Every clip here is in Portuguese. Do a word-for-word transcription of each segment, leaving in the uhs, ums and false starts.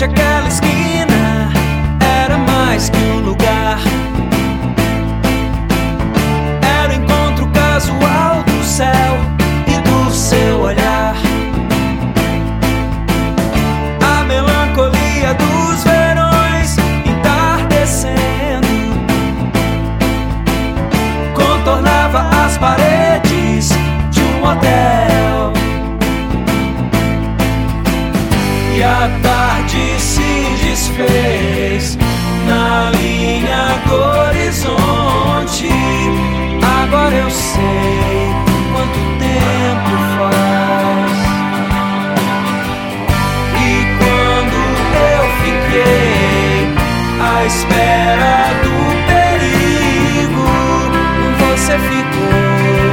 repente aquela esquina era mais que um lugar. Era o encontro casual do céu e do seu olhar. A melancolia dos verões entardecendo contornava as paredes de um hotel. E a tarde se desfez na linha do horizonte. Agora eu sei quanto tempo faz. E quando eu fiquei à espera do perigo, você ficou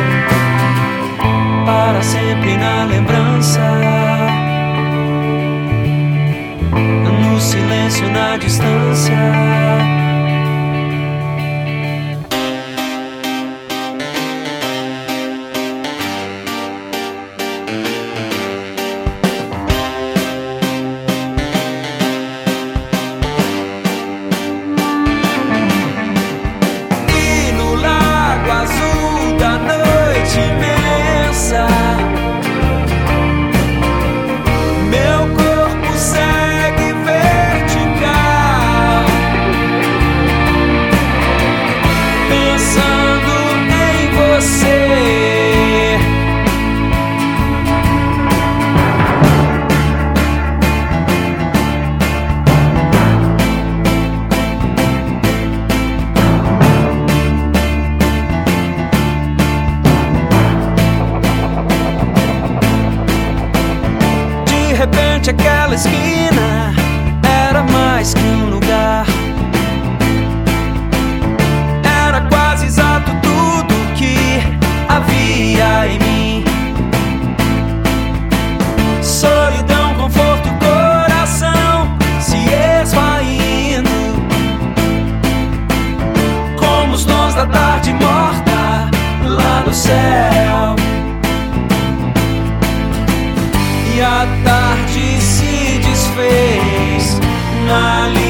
para sempre na lembrança, no silêncio, na distância. E no lago azul da noite imensa, meu corpo segue vertical, pensando em você. De repente aquela esquina era mais que um lugar. Era quase exato tudo que havia em mim. Solidão, conforto, coração se esvaindo, como os dons da tarde morta lá no céu. E a tarde se desfez na